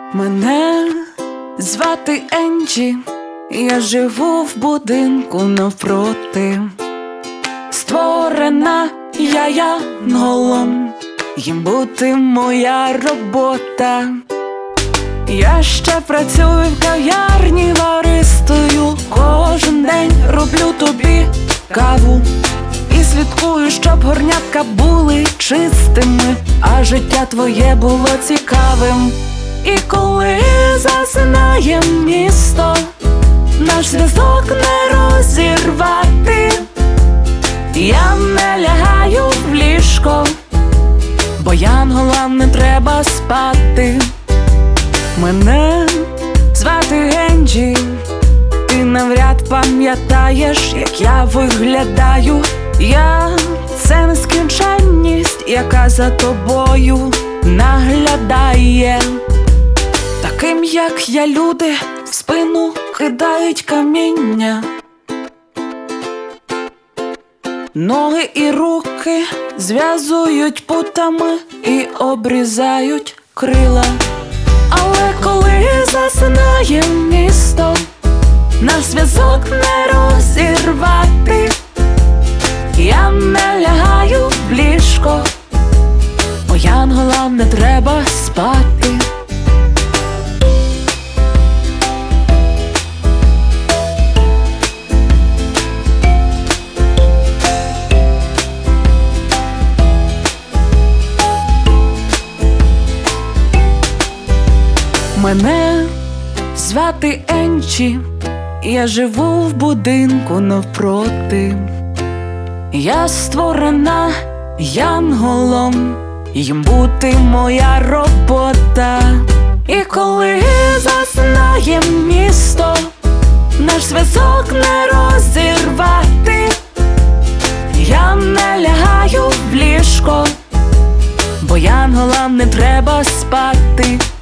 Мене звати Енджі, я живу в будинку навпроти. Створена я янголом, їм бути моя робота. Я ще працюю в кав'ярні баристою. Кожен день роблю тобі каву і слідкую, щоб горнятка були чистими, а життя твоє було цікавим. І коли засинає місто, наш зв'язок не розірвати. Я не лягаю в ліжко, бо янголам не треба спати. Мене звати Енджі, ти навряд пам'ятаєш, як я виглядаю. Я – це нескінченність, яка за тобою наглядає. Таким, як я, люди в спину кидають каміння. Ноги і руки зв'язують путами і обрізають крила. Але коли засинає місто, наш зв'язок не розірвати. Я не лягаю в ліжко, бо янголам не треба спати. Мене звати Енджі, я живу в будинку навпроти. Я створена янголом, їм бути моя робота. І коли засинає місто, наш зв'язок не розірвати. Я не лягаю в ліжко, бо янголам не треба спати.